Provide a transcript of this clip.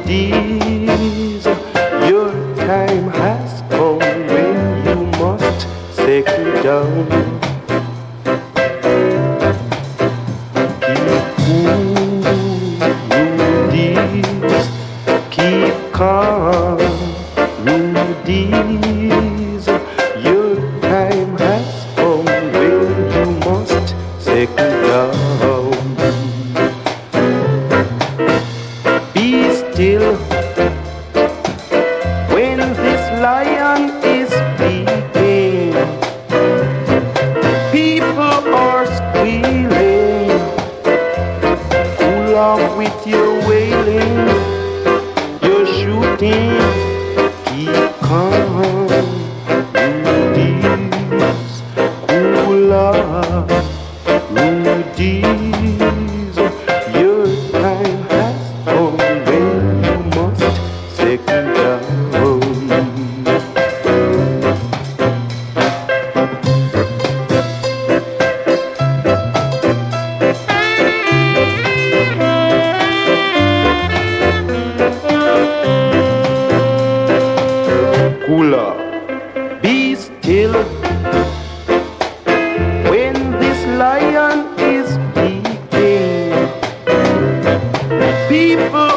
Rudy's. Your time has come when you must settle down. Keep cool, Rudy's. Keep calm, Rudy's. Your time has come when you must settle down. Be still when this lion is speaking. People are squealing. Cool off with your wailing. You're shooting. Keep calm, Rudy's. Cool off, Rudy's. Your time has come when you must settle down. Cooler, be still when this lion is speaking. People